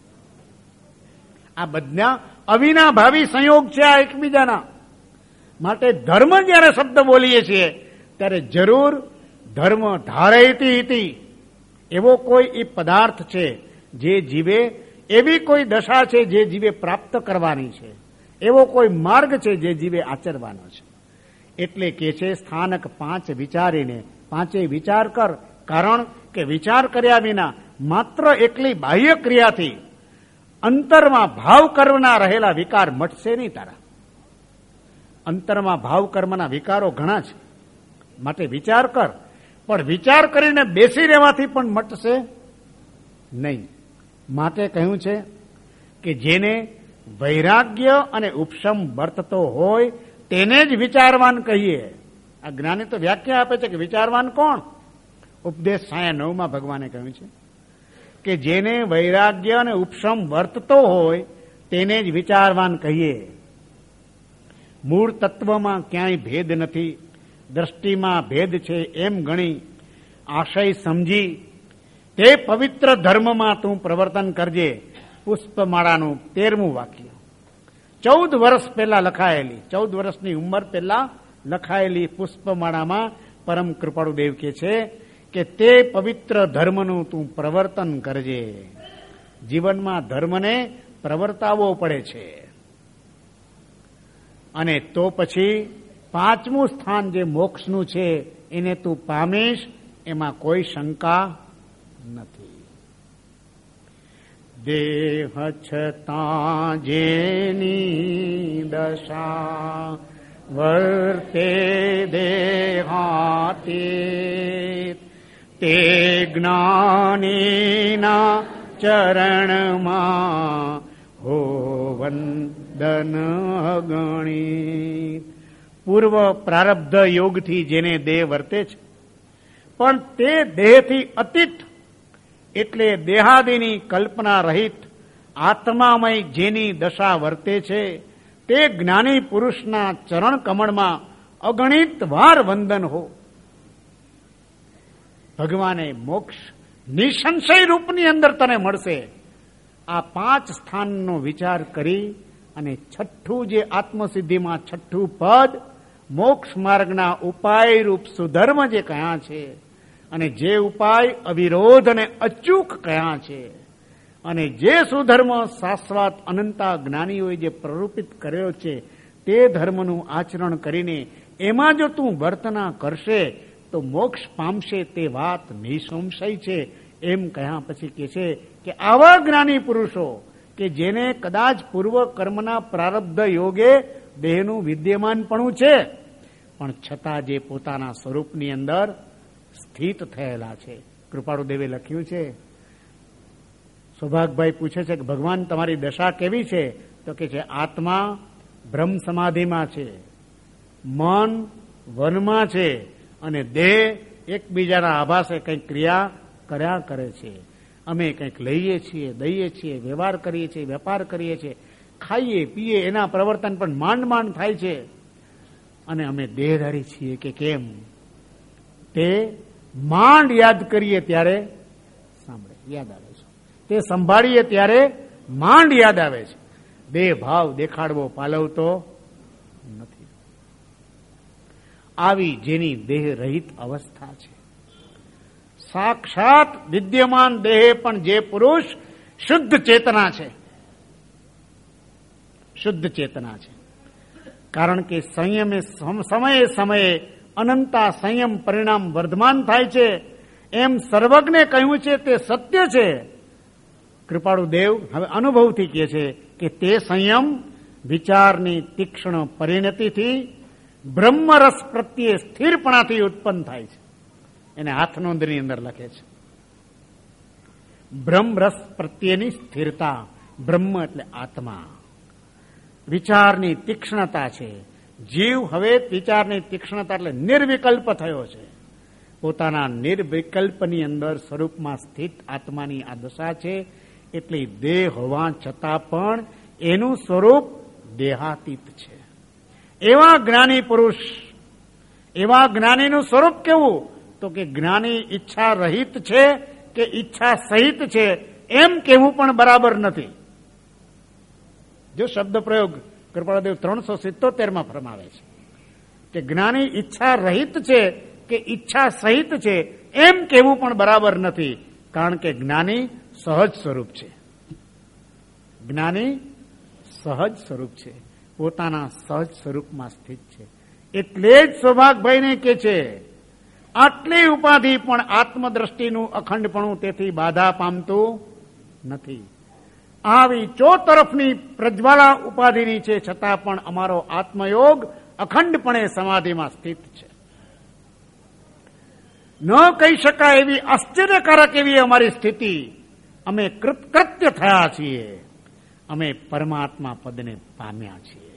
આ બધા અવિનાભાવી સંયોગ છે આ એકબીજાના. માટે ધર્મ જયારે શબ્દ બોલીએ છીએ ત્યારે જરૂર ધર્મ ધારયતિ ઇતિ એવો કોઈ એ પદાર્થ છે જે જીવે, એવી કોઈ દશા છે જે જીવે પ્રાપ્ત કરવાની છે, એવો કોઈ માર્ગ છે જે જીવે આચરવાનો છે. એટલે કે છે સ્થાનક 5 વિચારીને, 5 વિચાર કર. કારણ કે વિચાર કર્યા વિના માત્ર એકલી બાહ્ય ક્રિયાથી અંતરમાં ભાવ કર્મના રહેલા વિકાર મટશે નહીં તારા. અંતરમાં ભાવ કર્મના વિકારો ઘણા છે, માટે વિચાર કર. પણ વિચાર કરીને બેસી રહેવાથી પણ મટશે નહીં. માટે કહ્યું છે કે જેને વૈરાગ્ય અને ઉપશમ વર્તતો હોય તેને જ વિચારવાન કહીએ. આ જ્ઞાની તો વ્યાખ્યા આપે છે કે વિચારવાન કોણ? ઉપદેશ 9 ભગવાને કહ્યું છે કે જેને વૈરાગ્ય અને ઉપશમ વર્તતો હોય તેને જ વિચારવાન કહીએ. મૂળ તત્વમાં ક્યાંય ભેદ નથી, દ્રષ્ટિમાં ભેદ છે એમ ગણી આશય સમજી તે પવિત્ર ધર્મમાં તું પ્રવર્તન કરજે. પુષ્પમાળાનું 13મું વાક્ય. 14 વર્ષ પહેલા લખાયેલી, 14 વર્ષની ઉંમર પહેલા લખાયેલી પુષ્પમાળામાં પરમ કૃપાળુ દેવ કહે છે કે તે પવિત્ર ધર્મનું તું પ્રવર્તન કરજે. જીવનમાં ધર્મને પ્રવર્તાવવો પડે છે. અને તો પછી 5મું સ્થાન જે મોક્ષનું છે એને તું પામીશ, એમાં કોઈ શંકા નથી. દેહ છતાં જેની દશા વર્તે દેહાતી તે જ્ઞાનીના ચરણમાં હો વંદન ગણિત. પૂર્વ પ્રારબ્ધ યોગથી જેને દેહ વર્તે છે, પણ તે દેહથી અતીત એટલે દેહાદિની કલ્પના રહિત આત્મામય જેની દશા વર્તે છે તે જ્ઞાની પુરુષના ચરણ કમળમાં અગણિત વાર વંદન હો. ભગવાને મોક્ષ નિસંશય રૂપની અંદર તને મળશે. આ 5 સ્થાનનો વિચાર કરી અને છઠ્ઠું જે આત્મસિદ્ધિમાં છઠ્ઠું પદ મોક્ષ માર્ગના ઉપાય રૂપ સુધર્મ જે કયા છે, અને જે ઉપાય અવિરોધ અને અચૂક કયા છે, અને જે સુધર્મ શાશ્વત અનંતા જ્ઞાનીઓએ જે પ્રરૂપિત કર્યો છે તે ધર્મનું આચરણ કરીને એમાં જો તું વર્તના કરશે તો મોક્ષ પામશે તે વાત નિસંશય છે. એમ કહ્યા પછી કે છે કે આવા જ્ઞાની પુરુષો કે જેને કદાચ પૂર્વ કર્મના પ્રારબ્ધ યોગે દેહનું વિદ્યમાનપણું છે, પણ છતાં જે પોતાના સ્વરૂપની અંદર સ્થિત થયેલા છે. કૃપાળુ દેવે લખ્યું છે, સૌભાગભાઈ પૂછે છે કે ભગવાન તમારી દશા કેવી છે? તો કે છે આત્મા બ્રહ્મ સમાધિમાં છે, મન વનમાં છે, અને દેહ એકબીજાના આભાસે કંઈક ક્રિયા કર્યા કરે છે. અમે કંઈક લઈએ છીએ, દઈએ છીએ, વ્યવહાર કરીએ છીએ, વેપાર કરીએ છીએ, ખાઈએ પીએ, એના પ્રવર્તન પણ માંડ થાય છે. અને અમે દેહધારી છીએ કે કેમ તે માંડ યાદ કરીએ ત્યારે સાંભળે યાદ આવે છે, તે સંભાળીએ ત્યારે માંડ યાદ આવે છે. દેહ ભાવ દેખાડવો પાલવતો નથી. આવી જેની દેહ રહિત અવસ્થા છે, સાક્ષાત વિદ્યમાન દેહ પણ જે પુરુષ શુદ્ધ ચેતના છે, શુદ્ધ ચેતના છે. કારણ કે સંયમે સમયે સમયે અનંતા સંયમ પરિણામ વર્ધમાન થાય છે એમ સર્વજ્ઞે કહ્યું છે તે સત્ય છે. કૃપાળુ દેવ હવે અનુભવથી કહે છે કે તે સંયમ વિચારની તીક્ષ્ણ પરિણતિથી બ્રહ્મરસ પ્રત્યે સ્થિરપણાથી ઉત્પન્ન થાય છે. એને હાથનોંધની અંદર લખે છે બ્રહ્મરસ પ્રત્યેની સ્થિરતા. બ્રહ્મ એટલે આત્મા, વિચારની તીક્ષ્ણતા છે. જીવ હવે વિચારની તીક્ષ્ણતા એટલે નિર્વિકલ્પ થયો છે. પોતાના નિર્વિકલ્પની અંદર સ્વરૂપમાં સ્થિત આત્માની આ દશા છે. એટલે દેહ હોવા છતાં પણ એનું સ્વરૂપ દેહાતીત છે. એવા જ્ઞાની પુરુષ, એવા જ્ઞાનીનું સ્વરૂપ કેવું? તો કે જ્ઞાની ઈચ્છા રહિત છે કે ઈચ્છા સહિત છે એમ કહેવું પણ બરાબર નથી. જો શબ્દ પ્રયોગ કૃપાળદેવ 377 ફરમાવે છે કે જ્ઞાની ઈચ્છા રહિત છે કે ઈચ્છા સહિત છે એમ કહેવું પણ બરાબર નથી. કારણ કે જ્ઞાની સહજ સ્વરૂપ છે. જ્ઞાની સહજ સ્વરૂપ છે, પોતાના સહજ સ્વરૂપમાં સ્થિત છે. એટલે જ સૌભાગભાઈને કે છે આટલી ઉપાધિ પણ આત્મદ્રષ્ટિનું અખંડપણું તેથી બાધા પામતું નથી. આવી ચોતરફની પ્રજ્વાલા ઉપાધિની છે છતાં પણ અમારો આત્મયોગ અખંડપણે સમાધિમાં સ્થિત છે. ન કહી શકાય એવી આશ્ચર્યકારક એવી અમારી સ્થિતિ. અમે કૃતકૃત્ય થયા છીએ, અમે પરમાત્મા પદને પામ્યા છીએ.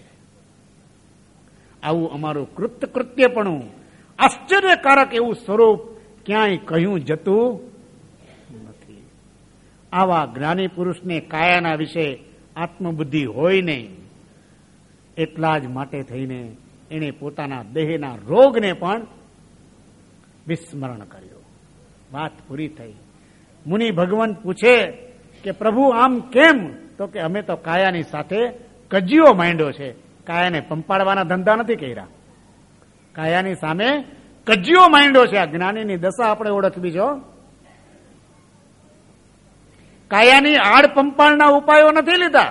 આવું અમારું કૃતકૃત્યપણું, આશ્ચર્યકારક એવું સ્વરૂપ ક્યાંય કહ્યું જતું નથી. આવા જ્ઞાની પુરુષને કાયાના વિશે આત્મબુદ્ધિ હોય નહીં. એટલા જ માટે થઈને એણે પોતાના દેહના રોગને પણ વિસ્મરણ કર્યો. વાત પૂરી થઈ. મુનિ ભગવાન પૂછે કે પ્રભુ આમ કેમ? તો કે અમે તો કાયાની સાથે કજિયો માંડ્યો છે. કાયાને પંપાડવાના ધંધા નથી કર્યા, કાયાની સામે કજિયો માંડ્યો છે. આ જ્ઞાનીની દશા આપણે ઓળખવી છો. કાયાની આડ પંપાળના ઉપાયો નથી લીધા,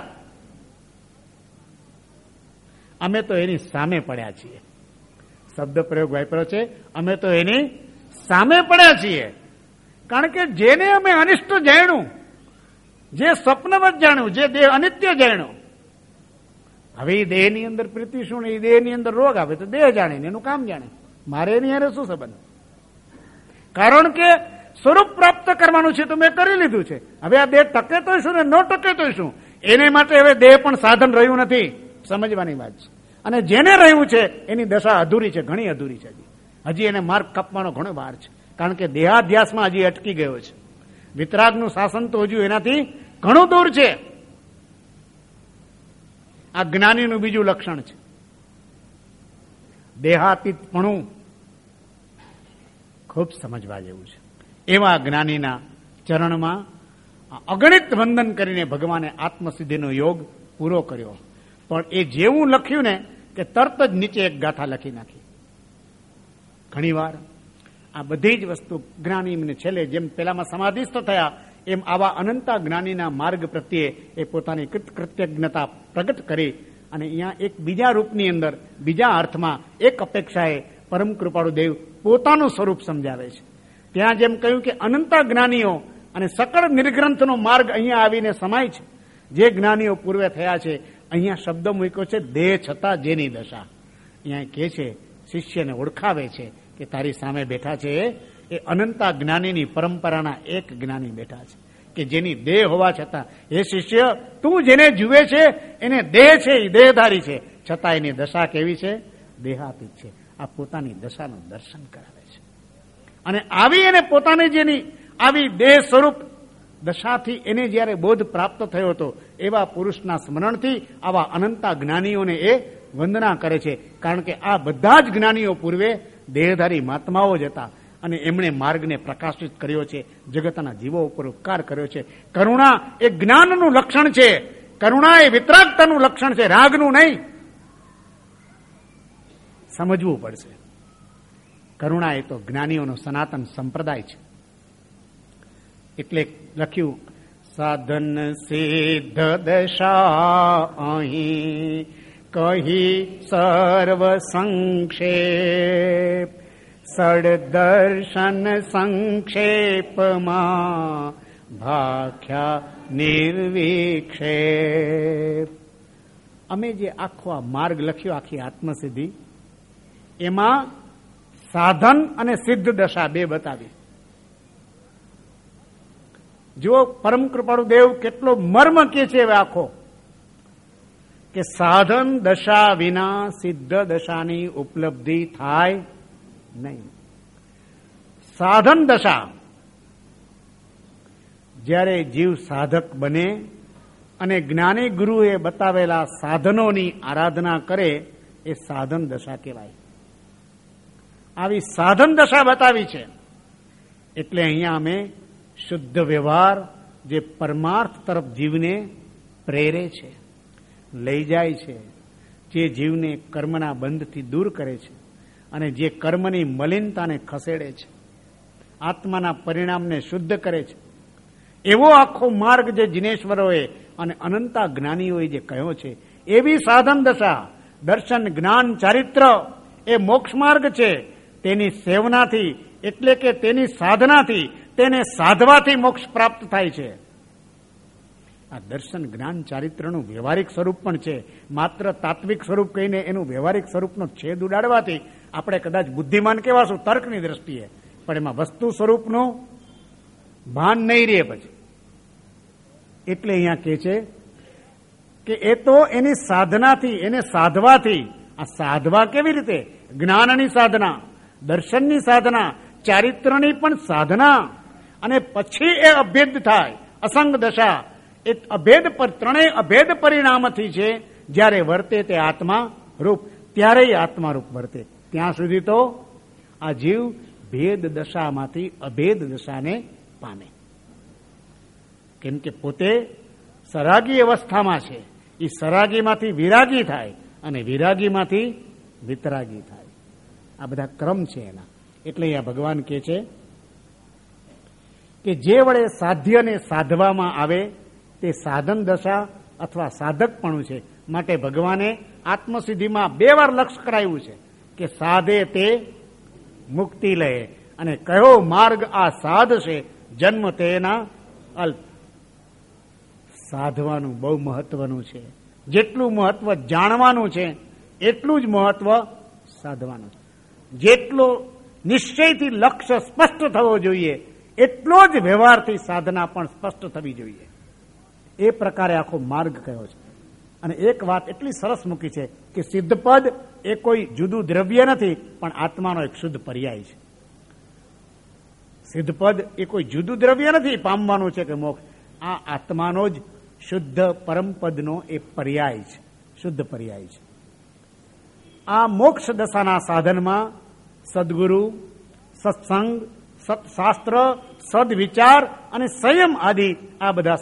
અમે તો એની સામે પડ્યા છીએ. શબ્દ પ્રયોગ વાપર્યો છે, અમે તો એની સામે પડ્યા છીએ. કારણ કે જેને અમે અનિષ્ટ જાણ્યું, જે સ્વપ્નવત જાણ્યું, જે દેહ અનિત્ય જાણ્યું, હવે એ દેહની અંદર પ્રીતિ શું, એ દેહની અંદર રોગ આવે તો દેહ જાણે, એનું કામ જાણે. મારે એની હારે શું સંબંધ? કારણ કે સ્વરૂપ પ્રાપ્ત કરવાનું છે તો મેં કરી લીધું છે. હવે આ દેહ ટકે તો શું ને ન ટકે તો શું, એને માટે હવે દેહ પણ સાધન રહ્યું નથી. સમજવાની વાત છે. અને જેને રહ્યું છે એની દશા અધૂરી છે, ઘણી અધૂરી છે. હજી એને માર્ગ કાપવાનો ઘણો વાર છે. કારણ કે દેહાધ્યાસમાં હજી અટકી ગયો છે. વિતરાગનું શાસન તો હજુ એનાથી ઘણું દૂર છે. આ જ્ઞાનીનું બીજું લક્ષણ છે, દેહાતીતપણું. ખૂબ સમજવા જેવું છે. એવા જ્ઞાનીના ચરણમાં અગણિત વંદન કરીને ભગવાને આત્મસિદ્ધિનો યોગ પૂરો કર્યો. પણ એ જેવું લખ્યું ને કે તરત જ નીચે એક ગાથા લખી નાખી. ઘણીવાર આ બધી જ વસ્તુ જ્ઞાનીને છેલ્લે જેમ પેલામાં સમાધિસ્થ થયા એમ આવા અનંતા જ્ઞાનીના માર્ગ પ્રત્યે એ પોતાની કૃતજ્ઞતા પ્રગટ કરી. અને અહીંયા એક બીજા રૂપની અંદર, બીજા અર્થમાં, એક અપેક્ષાએ પરમ કૃપાળુ દેવ પોતાનું સ્વરૂપ સમજાવે છે. ત્યાં જેમ કહ્યું કે અનંતા જ્ઞાનીઓ અને સકળ નિર્ગ્રંથનો માર્ગ અહીંયા આવીને સમાય છે. જે જ્ઞાનીઓ પૂર્વે થયા છે, અહીંયા શબ્દ મૂક્યો છે દેહ છતાં જેની દશા. અહીંયા કહે છે, શિષ્યને ઓળખાવે છે કે તારી સામે બેઠા છે એ અનંતા જ્ઞાનીની પરંપરાના એક જ્ઞાની બેઠા છે કે જેની દેહ હોવા છતાં, હે શિષ્ય તું જેને જુએ છે એને દેહ છે, એ દેહધારી છે, છતાં એની દશા કેવી છે? દેહાતીત છે. આ પોતાની દશાનું દર્શન કરાવે છે. અને આવી એને પોતાની જેની આવી દેહ સ્વરૂપ દશાથી એને જ્યારે બોધ પ્રાપ્ત થયો હતો એવા પુરુષના સ્મરણથી આવા અનંતા જ્ઞાનીઓને એ વંદના કરે છે. કારણ કે આ બધા જ જ્ઞાનીઓ પૂર્વે દેહધારી મહાત્માઓ જ હતા અને એમણે માર્ગને પ્રકાશિત કર્યો છે, જગતના જીવો ઉપર ઉપકાર કર્યો છે. કરુણા એ જ્ઞાનનું લક્ષણ છે, કરુણા એ વિતરાગતાનું લક્ષણ છે, રાગનું નહીં. સમજવું પડશે. કરુણા એ તો જ્ઞાનીઓનો સનાતન સંપ્રદાય છે. એટલે લખ્યું, સાધન સિદ્ધ દશા અહીં કહી સર્વ સંક્ષેપ, સડદર્શન સંક્ષેપમાં ભાખ્યા નિર્વિક્ષેપ. અમે જે આખો આ માર્ગ લખ્યો, આખી આત્મસિદ્ધિ, એમાં સાધન અને સિદ્ધ દશા બે બતાવી. જો પરમ કૃપાળુ દેવ કેટલો મર્મ કે છે હવે આખો, કે સાધન દશા વિના સિદ્ધ દશાની ઉપલબ્ધિ થાય નહીં. સાધન દશા, જ્યારે જીવ સાધક બને અને જ્ઞાની ગુરુએ બતાવેલા સાધનોની આરાધના કરે એ સાધન દશા કહેવાય. આવી સાધન દશા બતાવી છે એટલે અહીંયા અમે શુદ્ધ વ્યવહાર જે પરમાર્થ તરફ જીવને પ્રેરે છે, લઈ જાય છે, જે જીવને કર્મના બંધથી દૂર કરે છે અને જે કર્મની મલિનતાને ખસેડે છે, આત્માના પરિણામને શુદ્ધ કરે છે, એવો આખો માર્ગ જે જિનેશ્વરોએ અને અનંતા જ્ઞાનીઓએ જે કહ્યો છે, એવી સાધન દશા, દર્શન, જ્ઞાન, ચારિત્ર એ મોક્ષ માર્ગ છે. તેની સેવનાથી એટલે કે તેની સાધનાથી, તેને સાધવાથી મોક્ષ પ્રાપ્ત થાય છે. આ દર્શન, જ્ઞાન, ચારિત્રનું વ્યવહારિક સ્વરૂપ પણ છે. માત્ર તાત્વિક સ્વરૂપ કહીને એનું વ્યવહારિક સ્વરૂપનો છેદ ઉડાડવાથી આપણે કદાચ બુદ્ધિમાન કહેવાશું તર્કની દ્રષ્ટિએ, પણ એમાં વસ્તુ સ્વરૂપનું ભાન નહીં રહે પછી. એટલે અહીંયા કહે છે કે એ તો એની સાધનાથી, એને સાધવાથી. આ સાધવા કેવી રીતે? જ્ઞાનની સાધના, દર્શનની સાધના, ચારિત્રની પણ સાધના, અને પછી એ અભેદ થાય, અસંગ દશા. એ અભેદ પર ત્રણેય અભેદ પરિણામથી છે. જ્યારે વર્તે તે આત્મા રૂપ, ત્યારે આત્મા રૂપ વર્તે. ત્યાં સુધી તો આ જીવ ભેદ દશામાંથી અભેદ દશાને પામે. કેમ કે પોતે સરાગી અવસ્થામાં છે. એ સરાગીમાંથી વિરાગી થાય અને વિરાગીમાંથી વિતરાગી થાય. આ બધા ક્રમ છે એના. એટલે અહીંયા ભગવાન કહે છે કે જે વડે સાધ્યને સાધવામાં આવે તે સાધન દશા અથવા સાધકપણું છે. માટે ભગવાને આત્મસિદ્ધિમાં 2 વાર લક્ષ કરાયું છે કે સાધે તે મુક્તિ લે, અને કયો માર્ગ આ સાધ છે, જન્મ તેના અલ્પ. સાધવાનું બહુ મહત્વનું છે. જેટલું મહત્વ જાણવાનું છે એટલું જ મહત્વ સાધવાનું છે. જેટલો નિશ્ચયથી લક્ષ્ય સ્પષ્ટ થવો જોઈએ એટલો જ વ્યવહારથી સાધના પણ સ્પષ્ટ થવી જોઈએ. એ પ્રકારે આખો માર્ગ કયો છે. અને એક વાત એટલી સરસ મૂકી છે કે સિદ્ધપદ એ કોઈ જુદું દ્રવ્ય નથી, પણ આત્માનો એક શુદ્ધ પર્યાય છે. સિદ્ધપદ એ કોઈ જુદું દ્રવ્ય નથી પામવાનું છે કે મોક્ષ. આ આત્માનો જ શુદ્ધ પરમપદનો એ પર્યાય છે, શુદ્ધ પર્યાય છે. આ મોક્ષ દશાના સાધનમાં સદગુરુ, સત્સંગ, સત્શાસ્ત્ર, સદવિચાર અને સંયમ આદિ આ બધા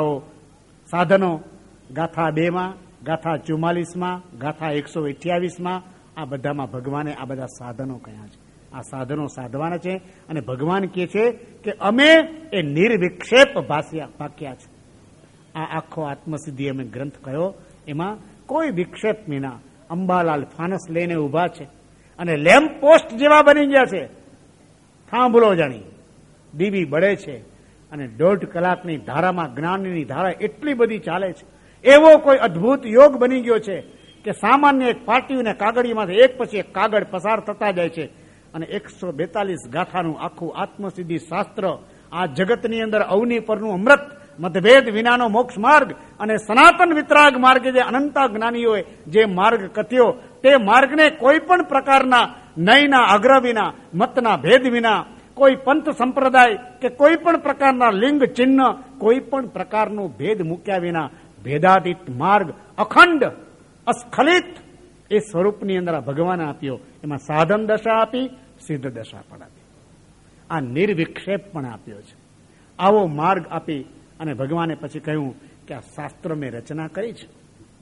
સાધનો ગાથા 2માં, ગાથા 44માં, ગાથા 128માં, આ બધામાં ભગવાને આ બધા સાધનો કહ્યા છે. આ સાધનો સાધવાના છે. અને ભગવાન કહે છે કે અમે એ નિર્વિક્ષેપ ભાક્યા છે. આ આખો આત્મસિદ્ધિ અમે ગ્રંથ કયો, એમાં કોઈ વિક્ષેપ વિના અંબાલાલ ફાનસ લઈને ઉભા છે અને લેમ્પ પોસ્ટ જેવા બની ગયા છે. થાંભલો જાણી દીવી બળે છે અને 1.5 કલાકની ધારામાં જ્ઞાનની ધારા એટલી બધી ચાલે છે. એવો કોઈ અદભુત યોગ બની ગયો છે કે સામાન્ય એક પાટીને કાગળીમાંથી એક પછી એક કાગળ પસાર થતા જાય છે. અને 142 ગાથાનું આખું આત્મસિદ્ધિ શાસ્ત્ર આ જગતની અંદર અવની પરનું અમૃત, મતભેદ વિનાનો મોક્ષ માર્ગ અને સનાતન વિતરાગ માર્ગે જે અનંતા જ્ઞાનીઓએ જે માર્ગ કથ્યો, તે માર્ગને કોઈ પણ પ્રકારના નયના આગ્રહ વિના, મતના ભેદ વિના, કોઈ પંથ સંપ્રદાય કે કોઈ પણ પ્રકારના લિંગ ચિહ્ન, કોઈ પણ પ્રકારનું ભેદ મૂક્યા વિના ભેદાતીત માર્ગ અખંડ અસ્ખલિત એ સ્વરૂપની અંદર આ ભગવાને આપ્યો. એમાં સાધન દશા આપી, સિદ્ધ દશા પણ આપી, આ નિર્વિક્ષેપ પણ આપ્યો છે. આવો માર્ગ આપી અને ભગવાને પછી કહ્યું કે આ શાસ્ત્ર મેં રચના કરી છે,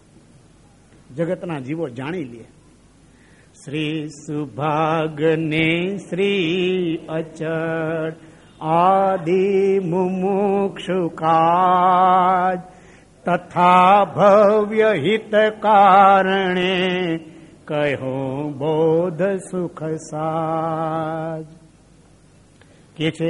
જગતના જીવો જાણી લે. શ્રી સુભાગને શ્રી અચળ આદિ મુમુક્ષુ કાજ તથા ભવ્ય હિત કારણે કહો બોધ સુખ સાજ. કે છે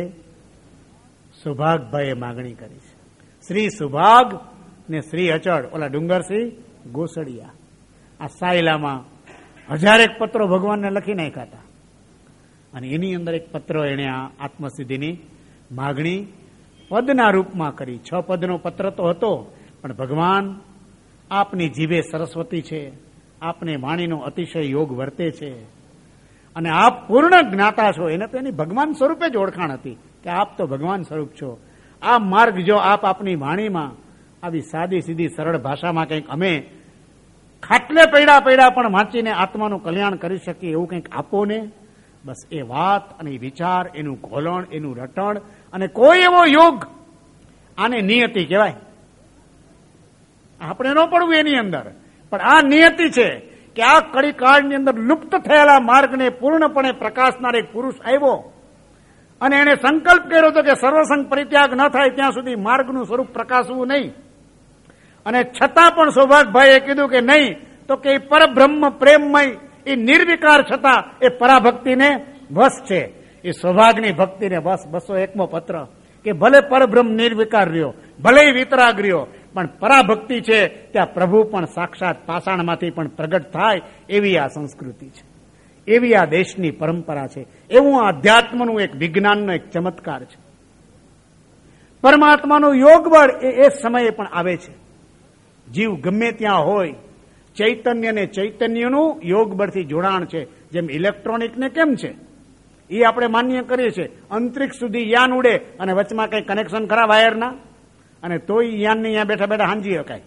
સુભાગભાઈએ માગણી કરી છે. શ્રી સુભાગ ને શ્રી અચળ, ઓલા ડુંગરસિંહ ગોસડિયા, આ સાયલામાં 1000 પત્રો ભગવાનને લખી નાખ્યા હતા. અને એની અંદર એક પત્ર એને આ આત્મસિદ્ધિની માગણી પદના રૂપમાં કરી. 6 પદનો પત્ર તો હતો, પણ ભગવાન આપની જીભે સરસ્વતી છે, આપને વાણીનો અતિશય યોગ વર્તે છે, અને આપ પૂર્ણ જ્ઞાતા છો. એને તો એની ભગવાન સ્વરૂપે જ ઓળખાણ હતી કે આપ તો ભગવાન સ્વરૂપ છો. આ માર્ગ જો આપ આપની વાણીમાં આવી સાદી સીધી સરળ ભાષામાં કંઈક અમે ખાટલે પૈડા પણ વાંચીને આત્માનું કલ્યાણ કરી શકીએ એવું કંઈક આપો ને. બસ એ વાત અને વિચાર, એનું ઘોલણ, એનું રટણ, અને કોઈ એવો યોગ, આને નિયતિ કહેવાય. આપણે ન પડવું એની અંદર, પણ આ નિયતિ છે કે આ કડી કાળની અંદર લુપ્ત થયેલા માર્ગને પૂર્ણપણે પ્રકાશનાર એક પુરુષ આવ્યો અને એને સંકલ્પ કર્યો હતો કે સર્વસંગ પરિત્યાગ ન થાય ત્યાં સુધી માર્ગનું સ્વરૂપ પ્રકાશવું નહીં. અને છતાં પણ સૌભાગભાઈએ કીધું કે નહીં, તો કે એ પરબ્રહ્મ પ્રેમમય, એ નિર્વિકાર છતાં એ પરાભક્તિને વશ છે. એ સૌભાગની ભક્તિને વશ. 201મો પત્ર કે ભલે પરબ્રહ્મ નિર્વિકાર રહ્યો, ભલે વિતરાગ રહ્યો, પણ પરાભક્તિ છે ત્યાં પ્રભુ પણ સાક્ષાત પાષાણમાંથી પણ પ્રગટ થાય એવી આ સંસ્કૃતિ છે, એવી આ દેશની પરંપરા છે, એવું આ અધ્યાત્મનું એક વિજ્ઞાનનો એક ચમત્કાર છે. પરમાત્માનું યોગ બળ એ સમયે પણ આવે છે. જીવ ગમે ત્યાં હોય, ચૈતન્ય ને ચૈતન્યનું યોગ બળથી જોડાણ છે. જેમ ઇલેક્ટ્રોનિકને કેમ છે એ આપણે માન્ય કરીએ છીએ. અંતરિક્ષ સુધી યાન ઉડે અને વચમાં કઈ કનેક્શન ખરા વાયરના, અને તોય યાનને અહીંયા બેઠા બેઠા હાંજી શકાય.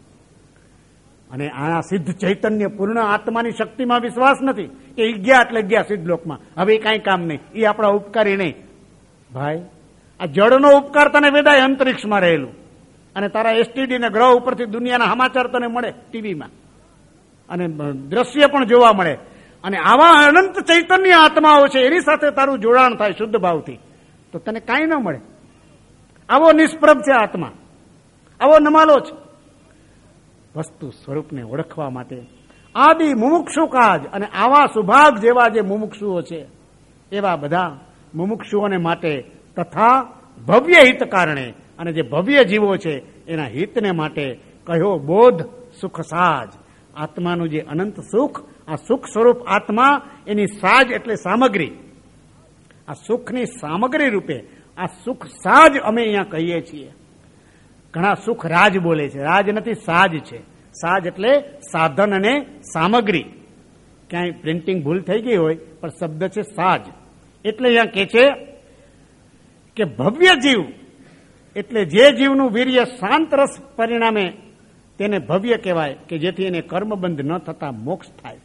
અને આ સિદ્ધ ચૈતન્ય પૂર્ણ આત્માની શક્તિમાં વિશ્વાસ નથી કે ઈ ગયા એટલે ગયા સિદ્ધ લોકમાં, હવે કઈ કામ નહીં, એ આપણા ઉપકારી નહીં. ભાઈ, આ જળનો ઉપકાર તને વેદાય અંતરિક્ષમાં રહેલું, અને તારા એસટીડી ને ગ્રહ ઉપરથી દુનિયાના સમાચાર તને મળે ટીવીમાં, અને દ્રશ્ય પણ જોવા મળે. અને આવા અનંત ચૈતન્ય આત્માઓ છે, એની સાથે તારું જોડાણ થાય શુદ્ધ ભાવથી, તો તને કાંઈ ન મળે. આવો નિષ્પ્રભ છે આત્મા, આવો નમાલો છે. વસ્તુ સ્વરૂપને ઓળખવા માટે આદિ મુમુક્ષુ કાજ, અને આવા સુભાગ જેવા જે મુમુક્ષુઓ છે એવા બધા મુમુક્ષુઓને માટે તથા ભવ્ય હિત કારણે, અને જે ભવ્ય જીવો છે એના હિતને માટે કહ્યો બોધ સુખ સાજ. આત્માનું જે અનંત સુખ, આ સુખ સ્વરૂપ આત્મા, એની સાજ એટલે સામગ્રી, આ સુખની સામગ્રી રૂપે આ સુખ સાજ અમે અહીંયા કહીએ છીએ. ઘણા સુખ રાજ બોલે છે, રાજ નથી સાજ છે. સાજ એટલે સાધન અને સામગ્રી. ક્યાંય પ્રિન્ટિંગ ભૂલ થઈ ગઈ હોય પણ શબ્દ છે સાજ. એટલે અહીંયા કહે છે કે ભવ્ય જીવ એટલે જે જીવનું વીર્ય શાંત રસ પરિણામે તેને ભવ્ય કહેવાય, કે જેથી એને કર્મબંધ ન થતા મોક્ષ થાય.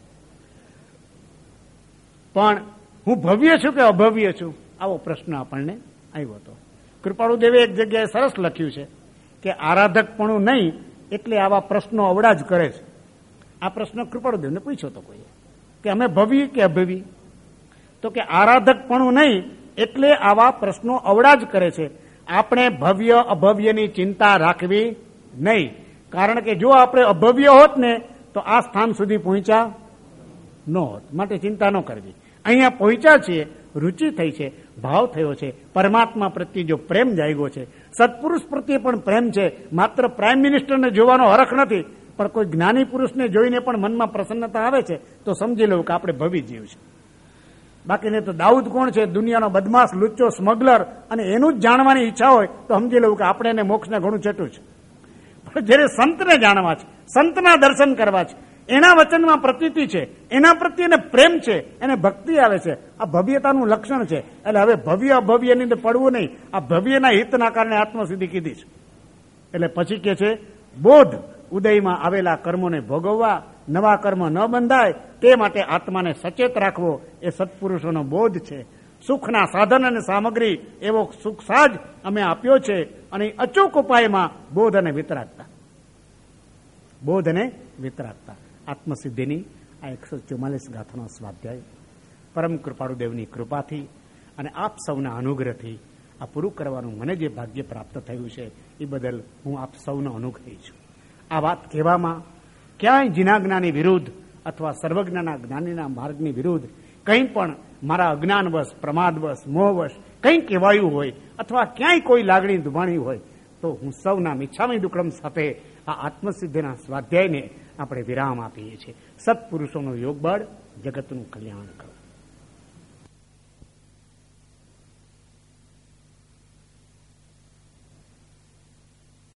પણ હું ભવ્ય છું કે અભવ્ય છું, આવો પ્રશ્ન આપણને આવ્યો હતો. કૃપાળુદેવે એક જગ્યાએ સરસ લખ્યું છે કે આરાધકપણું નહીં એટલે આવા પ્રશ્નો અવડા જ કરે છે. આ પ્રશ્ન કૃપાળુદેવને પૂછ્યો તો કોઈએ કે અમે ભવ્ય કે અભવ્ય, તો કે આરાધકપણું નહીં એટલે આવા પ્રશ્નો અવડા જ કરે છે. આપણે ભવ્ય અભવ્યની ચિંતા રાખવી નહીં, કારણ કે જો આપણે અભવ્ય હોત ને તો આ સ્થાન સુધી પહોંચ્યા ન હોત. માટે ચિંતા ન કરવી. અહીંયા પહોંચ્યા છીએ, રુચિ થઈ છે, ભાવ થયો છે, પરમાત્મા પ્રત્યે જો પ્રેમ જાગ્યો છે, સત્પુરુષ પ્રત્યે પણ પ્રેમ છે. માત્ર પ્રાઇમ મિનિસ્ટરને જોવાનો હરખ નથી, પણ કોઈ જ્ઞાની પુરુષને જોઈને પણ મનમાં પ્રસન્નતા આવે છે, તો સમજી લઉં કે આપણે ભવી જીવ છે. બાકીને તો દાઉદ કોણ છે? દુનિયાનો બદમાશ, લુચ્ચો, સ્મગલર, અને એનું જ જાણવાની ઈચ્છા હોય તો સમજી લઉં કે આપણે એને મોક્ષને ઘણું છેટું છે. પણ જ્યારે સંતને જાણવા છે, સંતના દર્શન કરવા છે, એના વચનમાં પ્રતીતિ છે, એના પ્રત્યે એને પ્રેમ છે, એને ભક્તિ આવે છે, આ ભવ્યતાનું લક્ષણ છે. એટલે હવે ભવ્ય અભવ્યની અંદર પડવું નહીં, આ ભવ્યના હિતના કારણે આત્મસિદ્ધિ કીધી છે. એટલે પછી કે છે બોધ, ઉદયમાં આવેલા કર્મોને ભોગવવા, નવા કર્મ ન બંધાય તે માટે આત્માને સચેત રાખવો, એ સત્પુરુષોનો બોધ છે. સુખના સાધન અને સામગ્રી એવો સુખ સાજ અમે આપ્યો છે, અને અચૂક ઉપાયમાં બોધ અને વિતરાગતા, બોધ અને વિતરાગતા આત્મસિદ્ધિની આ 144 ગાથાનો સ્વાધ્યાય પરમ કૃપાળુદેવની કૃપાથી અને આપ સૌના અનુગ્રહથી આ પૂરું કરવાનું મને જે ભાગ્ય પ્રાપ્ત થયું છે એ બદલ હું આપ સૌનો અનુગ્રહી છું. આ વાત કહેવામાં ક્યાંય જીનાજ્ઞાની વિરુદ્ધ અથવા સર્વજ્ઞના જ્ઞાનીના માર્ગની વિરુદ્ધ કંઈ પણ મારા અજ્ઞાનવશ, પ્રમાદવશ, મોહવશ કંઈ કહેવાયું હોય અથવા ક્યાંય કોઈ લાગણી દુભાણી હોય તો હું સૌના મિચ્છામી દુક્કડમ સાથે આ આત્મસિદ્ધિના સ્વાધ્યાયને આપણે વિરામ આપીએ છીએ. સત્પુરુષોનું યોગ બળ જગતનું કલ્યાણ કરો.